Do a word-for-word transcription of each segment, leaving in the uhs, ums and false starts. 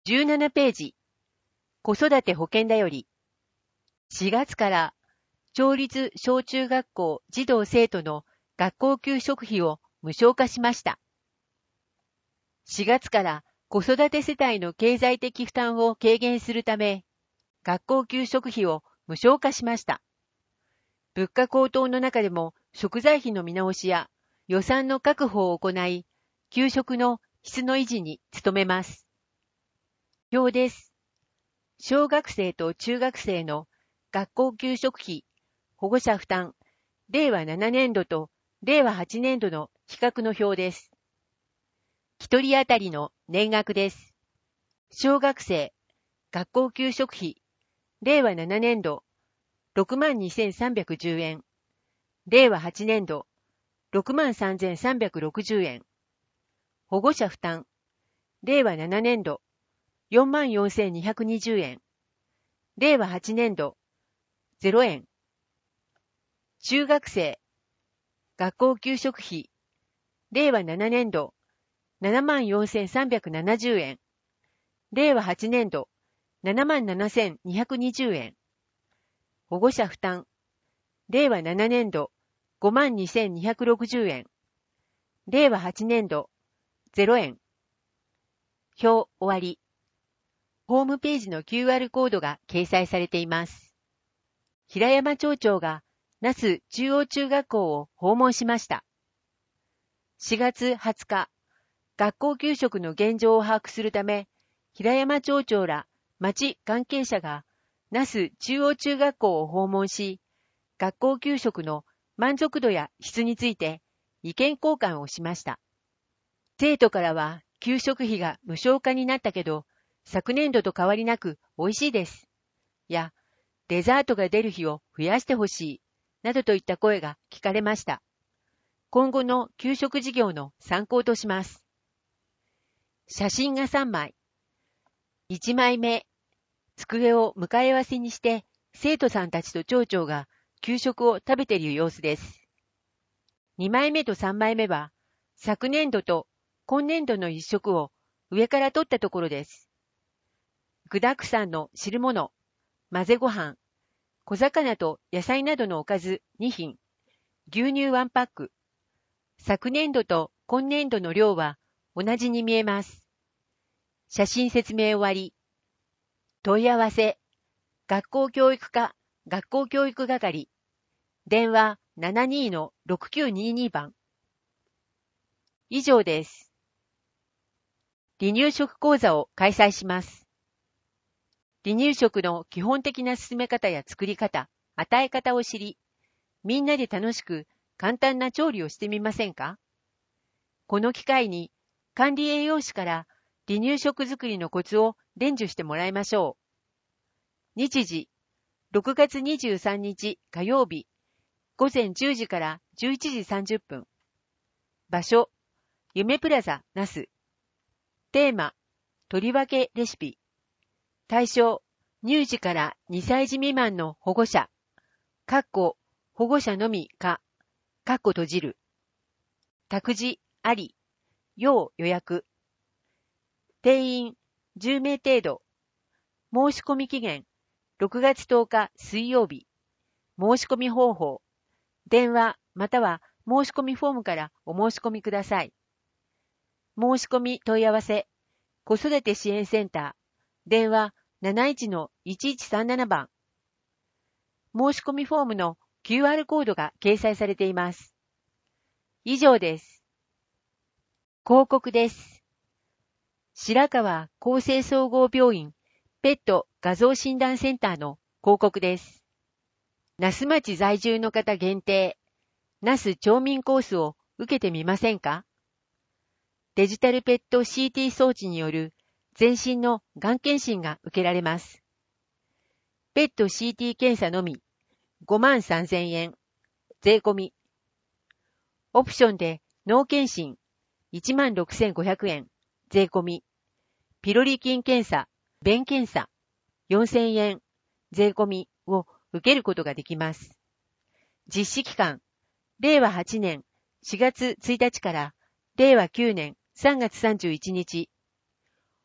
じゅうななページ、子育て保険だより。しがつから町立小中学校児童生徒の学校給食費を無償化しました。しがつから子育て世帯の経済的負担を軽減するため、学校給食費を無償化しました。物価高騰の中でも食材費の見直しや予算の確保を行い、給食の質の維持に努めます。表です。小学生と中学生の学校給食費、保護者負担、れいわななねんどとれいわはちねんどの比較の表です。一人当たりの年額です。小学生、学校給食費、れいわななねんど、ろくまんにせんさんびゃくじゅうえん。れいわはちねんど、ろくまんさんぜんさんびゃくろくじゅうえん。保護者負担、れいわななねんど、よんまんよんせんにひゃくにじゅうえん。れいわはちねんど、ゼロえん。中学生、学校給食費、れいわななねんど、ななまんよんせんさんびゃくななじゅうえん。れいわはちねんど、ななまんななせんにひゃくにじゅうえん。保護者負担、れいわななねんど、ごまんにせんにひゃくろくじゅうえん。れいわはちねんど、ゼロえん。表終わり。ホームページの キューアール コードが掲載されています。平山町長が那須中央中学校を訪問しました。しがつはつか、学校給食の現状を把握するため、平山町長ら町関係者が那須中央中学校を訪問し、学校給食の満足度や質について意見交換をしました。生徒からは給食費が無償化になったけど、昨年度と変わりなく美味しいです。や、デザートが出る日を増やしてほしい。などといった声が聞かれました。今後の給食事業の参考とします。写真がさんまい。いちまいめ、机を向かい合わせにして、生徒さんたちと町長が給食を食べている様子です。にまいめとさんまいめは、昨年度と今年度の一食を上から取ったところです。具沢山の汁物、混ぜご飯、小魚と野菜などのおかずにひん、牛乳いちパック。昨年度と今年度の量は同じに見えます。写真説明終わり。問い合わせ、学校教育課、学校教育係。電話 ななにーのろくきゅうにーにー 番。以上です。離乳食講座を開催します。離乳食の基本的な進め方や作り方、与え方を知り、みんなで楽しく簡単な調理をしてみませんか？この機会に管理栄養士から離乳食作りのコツを伝授してもらいましょう。日時、ろくがつにじゅうさんにち火曜日、ごぜんじゅうじからじゅういちじさんじゅっぷん。場所、夢プラザ那須。テーマ、とりわけレシピ。対象、乳児からにさいじ未満の保護者。かっこ保護者のみか。かっこ閉じる。託児あり。要予約。定員じゅうめい程度。申し込み期限ろくがつとおか水曜日。申し込み方法。電話または申し込みフォームからお申し込みください。申し込み問い合わせ。子育て支援センター。電話 なないちのいちいちさんなな 番。申し込みフォームの キューアール コードが掲載されています。以上です。広告です。白川厚生総合病院ペット画像診断センターの広告です。那須町在住の方限定、那須町民コースを受けてみませんか？デジタルペット シーティー 装置による全身のがん検診が受けられます。ペット シーティー 検査のみごまんさんぜんえん、税込み。オプションで脳検診いちまんろくせんごひゃくえん、税込み。ピロリ菌検査、便検査よんせんえん、税込みを受けることができます。実施期間、れいわはちねんしがつついたちかられいわきゅうねんさんがつさんじゅういちにち。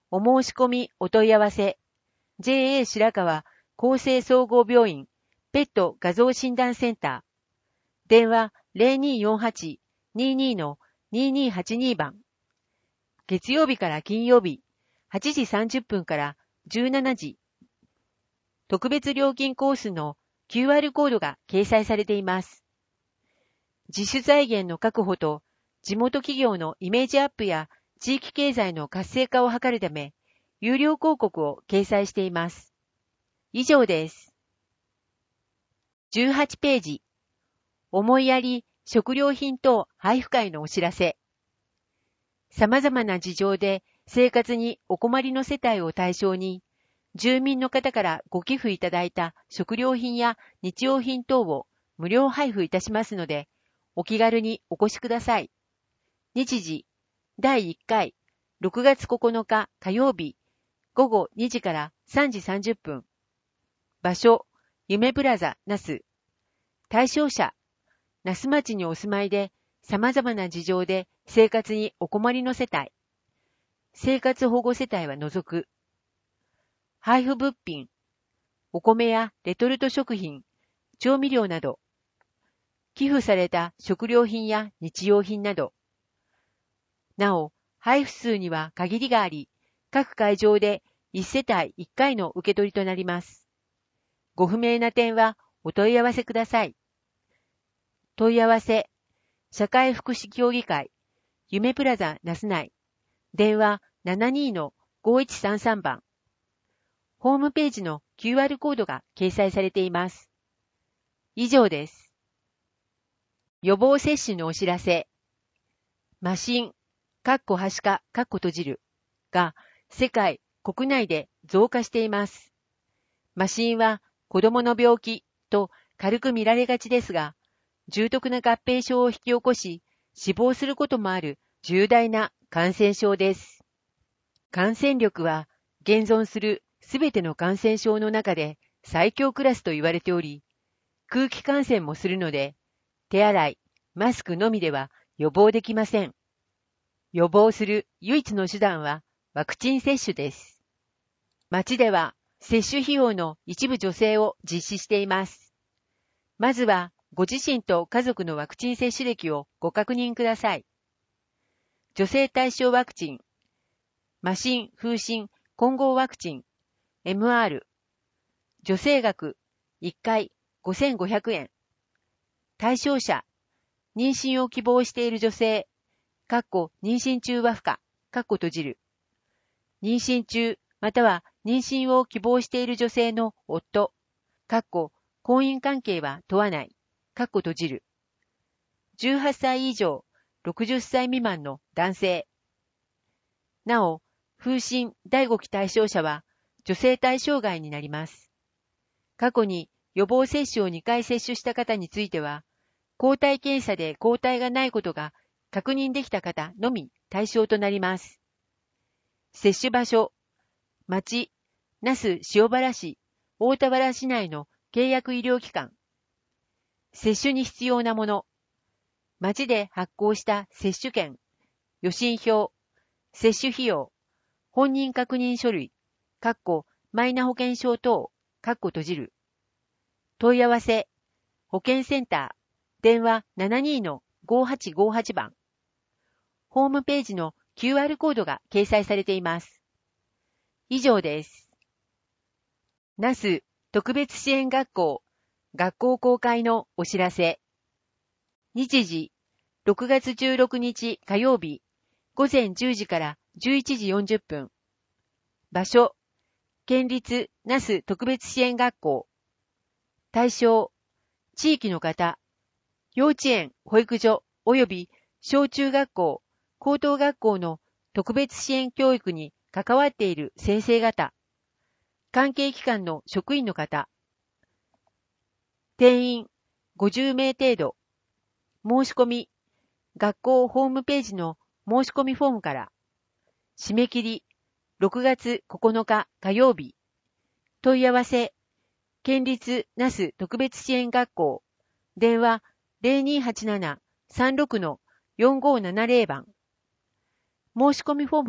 お申し込みお問い合わせ、ジェーエー 白川厚生総合病院ペット画像診断センター、電話 ゼロにーよんはち にーにー のにーにーはちにー 番、月曜日から金曜日、はちじさんじゅっぷんからじゅうしちじ、特別料金コースの キューアール コードが掲載されています。自主財源の確保と地元企業のイメージアップや地域経済の活性化を図るため、有料広告を掲載しています。以上です。じゅうはちページ、思いやり食料品等配布会のお知らせ。様々な事情で生活にお困りの世帯を対象に、住民の方からご寄付いただいた食料品や日用品等を無料配布いたしますので、お気軽にお越しください。日時、だいいっかい、ろくがつここのか火曜日、ごごにじからさんじさんじゅっぷん。場所、夢プラザ那須。対象者、那須町にお住まいで様々な事情で生活にお困りの世帯。生活保護世帯は除く。配布物品、お米やレトルト食品、調味料など。寄付された食料品や日用品など。なお、配布数には限りがあり、各会場でいち世帯いっかいの受け取りとなります。ご不明な点はお問い合わせください。問い合わせ、社会福祉協議会、夢プラザ那須内、電話 ななにーのごいちさんさん 番。ホームページの キューアール コードが掲載されています。以上です。予防接種のお知らせ。麻疹、かっこはしか、かっこ閉じる、が世界、国内で増加しています。麻疹は子供の病気と軽く見られがちですが、重篤な合併症を引き起こし、死亡することもある重大な感染症です。感染力は現存するすべての感染症の中で最強クラスと言われており、空気感染もするので、手洗い、マスクのみでは予防できません。予防する唯一の手段はワクチン接種です。町では接種費用の一部助成を実施しています。まずはご自身と家族のワクチン接種歴をご確認ください。助成対象ワクチン、麻疹、風疹、混合ワクチン、エムアール、助成額いっかいごせんごひゃくえん。対象者、妊娠を希望している女性、かっこ妊娠中は不可、かっこ閉じる。妊娠中または妊娠を希望している女性の夫、かっこ婚姻関係は問わない、かっこ閉じる。じゅうはっさい以上、ろくじゅっさい未満の男性。なお、風疹だいごき対象者は女性対象外になります。過去に予防接種をにかい接種した方については、抗体検査で抗体がないことが確認できた方のみ対象となります。接種場所、町、那須塩原市、大田原市内の契約医療機関。接種に必要なもの、町で発行した接種券、予診票、接種費用、本人確認書類、かっこマイナ保険証等、かっこ閉じる。問い合わせ、保健センター、電話 ななにーのごはちごはち 番。ホームページの キューアール コードが掲載されています。以上です。那須特別支援学校、学校公開のお知らせ。日時、ろくがつじゅうろくにち火曜日、ごぜんじゅうじからじゅういちじよんじゅっぷん。場所、県立那須特別支援学校。対象、地域の方、幼稚園、保育所及び小中学校、高等学校の特別支援教育に関わっている先生方、関係機関の職員の方、定員ごじゅうめい程度、申し込み、学校ホームページの申し込みフォームから、締め切りろくがつここのか火曜日、問い合わせ、県立那須特別支援学校、電話 ゼロにーはちなな さんろくのよんごーななぜろ 番。申し込みフォームの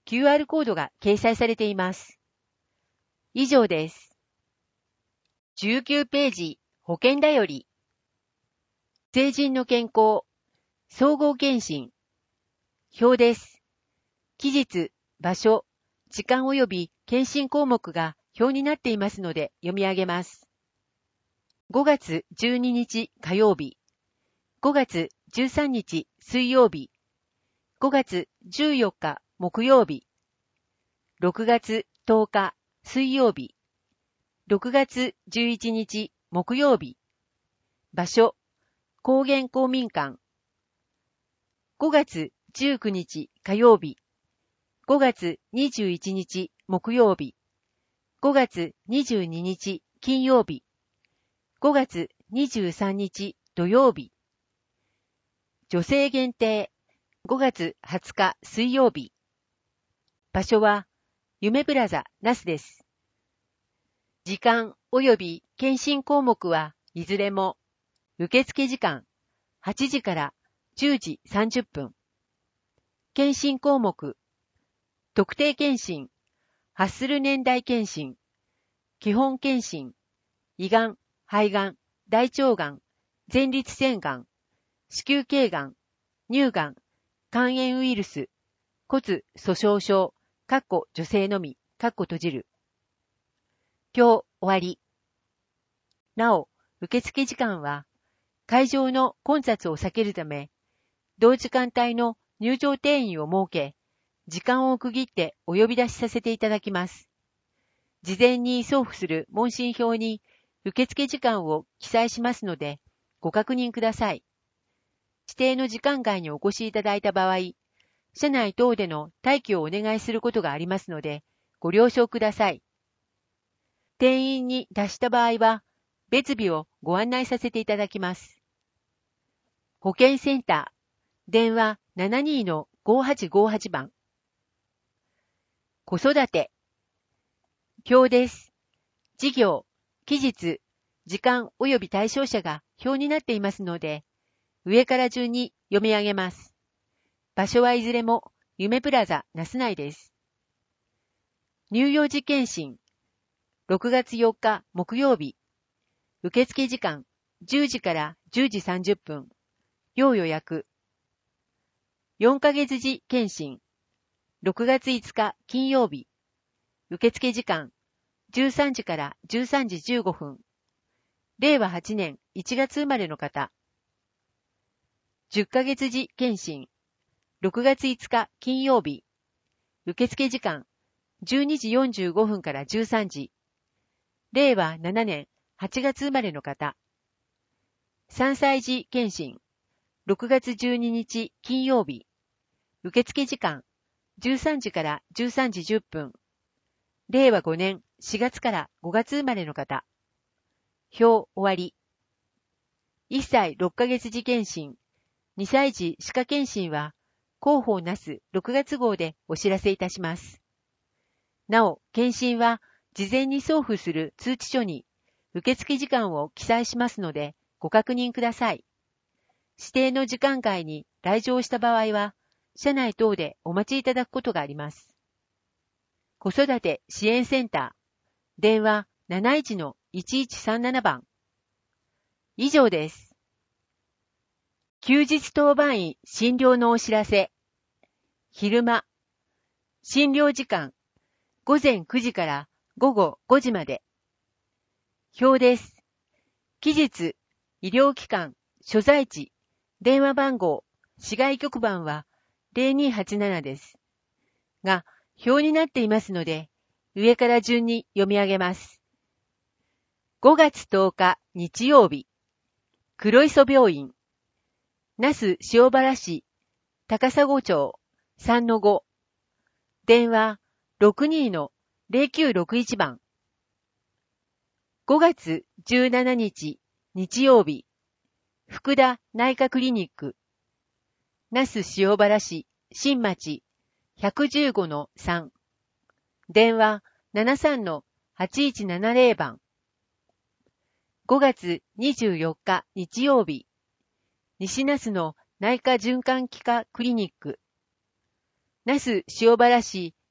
キューアール コードが掲載されています。以上です。じゅうきゅうページ、保険だより。成人の健康、総合検診。表です。期日、場所、時間及び検診項目が表になっていますので読み上げます。ごがつじゅうににち火曜日、ごがつじゅうさんにち水曜日、ごがつじゅうよっか木曜日、ろくがつとおか水曜日、ろくがつじゅういちにち木曜日、場所、高原公民館、ごがつじゅうくにち火曜日、ごがつにじゅういちにち木曜日、ごがつにじゅうににち金曜日、ごがつにじゅうさんにち土曜日、女性限定、ごがつはつか水曜日、場所は夢プラザ那須です。時間及び検診項目はいずれも受付時間はちじからじゅうじさんじゅっぷん、検診項目、特定検診、発する年代検診、基本検診、胃がん、肺がん、大腸がん、前立腺がん、子宮頸がん、乳がん、肝炎ウイルス、骨粗鬆症、かっこ女性のみ、かっこ閉じる。今日終わり。なお、受付時間は、会場の混雑を避けるため、同時間帯の入場定員を設け、時間を区切ってお呼び出しさせていただきます。事前に送付する問診票に受付時間を記載しますので、ご確認ください。指定の時間外にお越しいただいた場合、車内等での待機をお願いすることがありますので、ご了承ください。定員に達した場合は、別日をご案内させていただきます。保健センター、電話 ななにーのごはちごはち 番。子育て。表です。事業、期日、時間及び対象者が表になっていますので、上から順に読み上げます。場所はいずれも夢プラザ那須内です。乳幼児検診、ろくがつよっか木曜日、受付時間じゅうじからじゅうじさんじゅっぷん、要予約。よんかげつ時検診、ろくがついつか金曜日、受付時間じゅうさんじからじゅうさんじじゅうごふん、れいわはちねんいちがつ生まれの方。じゅっかげつ時検診、ろくがついつか金曜日、受付時間じゅうにじよんじゅうごふんからじゅうさんじ、れいわななねんはちがつ生まれの方。さんさい時検診、ろくがつじゅうににち金曜日、受付時間じゅうさんじからじゅうさんじじゅっぷん、れいわごねんしがつからごがつ生まれの方。表終わり。いっさいろっかげつ時検診、にさい児歯科検診は広報なすろくがつ号でお知らせいたします。なお、検診は事前に送付する通知書に受付時間を記載しますのでご確認ください。指定の時間外に来場した場合は、車内等でお待ちいただくことがあります。子育て支援センター、電話 なないちのいちいちさんなな 番。以上です。休日当番医診療のお知らせ。昼間。診療時間。ごぜんくじからごごごじまで。表です。期日、医療機関、所在地、電話番号、市外局番はぜろにはちななです。が、表になっていますので、上から順に読み上げます。ごがつとおか日曜日、黒磯病院、那須塩原市、高砂町 さんのご、電話 ろくにーのぜろきゅうろくいち 番。ごがつじゅうしちにち日曜日、福田内科クリニック、那須塩原市新町 ひゃくじゅうごのさん、電話 ななさんのはちいちななぜろ 番。ごがつにじゅうよっか日曜日、西那須の内科循環器科クリニック、那須塩原市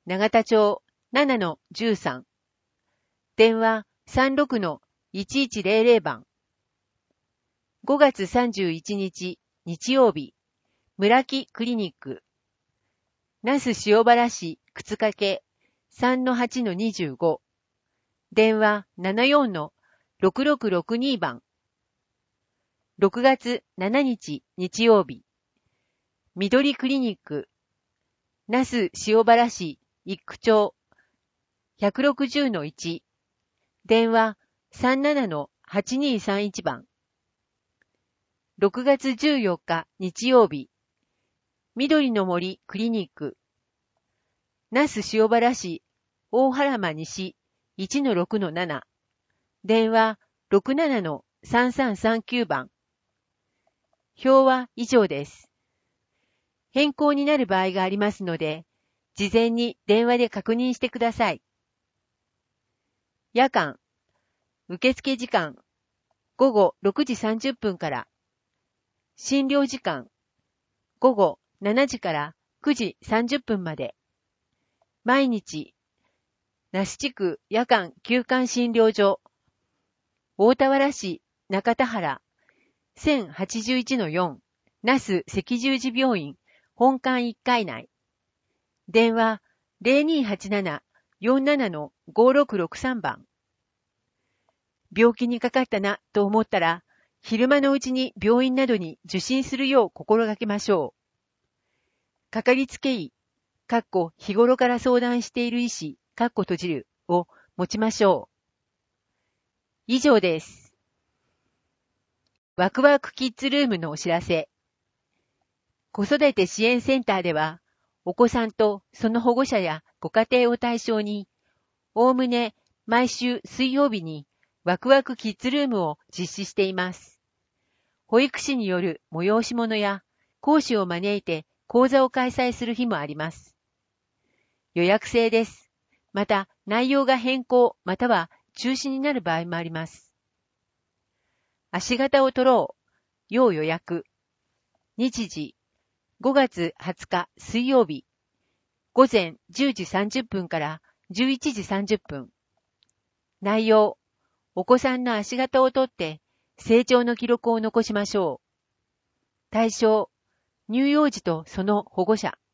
永田町 ななのじゅうさん。電話 さんろくのいちいちゼロゼロ 番。ごがつさんじゅういちにち日曜日、村木クリニック。那須塩原市靴掛 さんのはちのにじゅうご。電話 ななよんのろくろくろくに 番。ろくがつしちにち日曜日、緑クリニック。那須塩原市一区町 ひゃくろくじゅうのいち。電話 さんななのはちにさんいち 番。ろくがつじゅうよっか日曜日、緑の森クリニック。那須塩原市大原間西 いちのろくのなな。電話 ろくななのさんさんさんきゅう 番。表は以上です。変更になる場合がありますので、事前に電話で確認してください。夜間、受付時間、ごごろくじさんじゅっぷんから、診療時間、ごごしちじからくじさんじゅっぷんまで。毎日、那須地区夜間休館診療所、大田原市中田原 せんはちじゅういちのよん、那須赤十字病院本館いっかい内。電話 ゼロにーはちなな よんななのごろくろくさん 番。病気にかかったなと思ったら、昼間のうちに病院などに受診するよう心がけましょう。かかりつけ医、かっこ日頃から相談している医師、かっこ閉じるを持ちましょう。以上です。ワクワクキッズルームのお知らせ。子育て支援センターでは、お子さんとその保護者やご家庭を対象に、おおむね毎週水曜日にワクワクキッズルームを実施しています。保育士による催し物や講師を招いて講座を開催する日もあります。予約制です。また内容が変更または中止になる場合もあります。足型を取ろう。要予約。日時、ごがつはつか水曜日、午前じゅうじさんじゅっぷんからじゅういちじさんじゅっぷん。内容、お子さんの足型をとって成長の記録を残しましょう。対象、乳幼児とその保護者。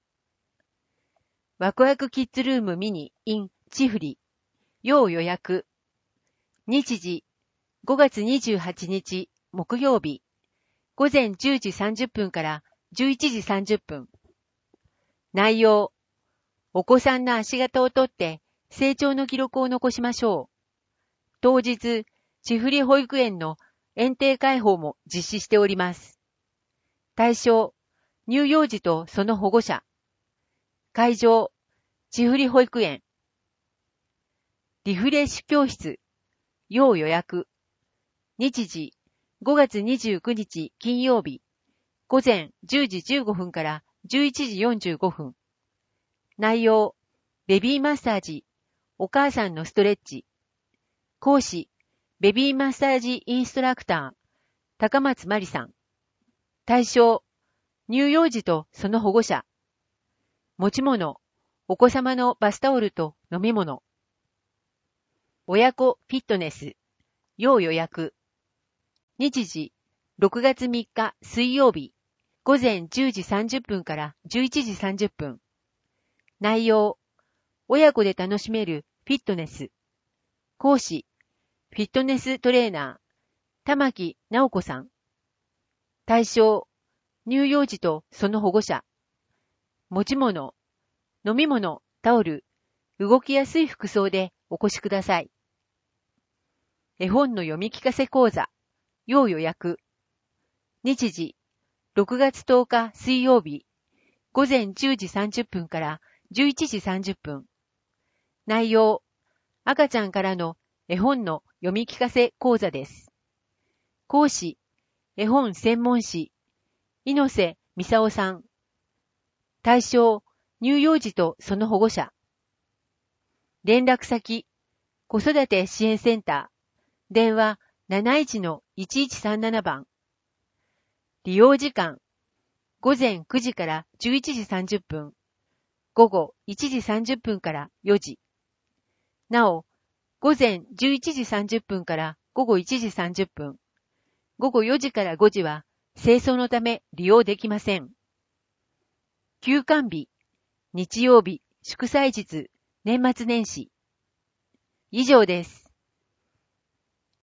ワクワクキッズルームミニ in チフリ。要予約。日時、ごがつにじゅうはちにち木曜日、午前じゅうじさんじゅっぷんからじゅういちじさんじゅっぷん。内容、お子さんの足型をとって成長の記録を残しましょう。当日、チフリ保育園の園庭開放も実施しております。対象、乳幼児とその保護者。会場、チフリ保育園。リフレッシュ教室。要予約。日時、ごがつにじゅうくにち金曜日、午前じゅうじじゅうごふんからじゅういちじよんじゅうごふん。内容、ベビーマッサージ、お母さんのストレッチ。講師、ベビーマッサージインストラクター、高松真理さん。対象、乳幼児とその保護者。持ち物、お子様のバスタオルと飲み物。親子フィットネス、要予約。日時、ろくがつみっか水曜日、午前じゅうじさんじゅっぷんからじゅういちじさんじゅっぷん。内容、親子で楽しめるフィットネス。講師、フィットネストレーナー、玉木直子さん。対象、乳幼児とその保護者。持ち物、飲み物、タオル、動きやすい服装でお越しください。絵本の読み聞かせ講座、要予約。日時、ろくがつとおか水曜日、午前じゅうじさんじゅっぷんからじゅういちじさんじゅっぷん。内容、赤ちゃんからの絵本の読み聞かせ講座です。講師、絵本専門誌、猪瀬美沙夫さん。対象、乳幼児とその保護者。連絡先、子育て支援センター、電話 なないちのいちいちさんなな 番。利用時間、ごぜんくじからじゅういちじさんじゅっぷん、 午後いちじさんじゅっぷんからよじ。なお、午前じゅういちじさんじゅっぷんから午後いちじさんじゅっぷん、午後よじからごじは清掃のため利用できません。休館日、日曜日、祝祭日、年末年始。以上です。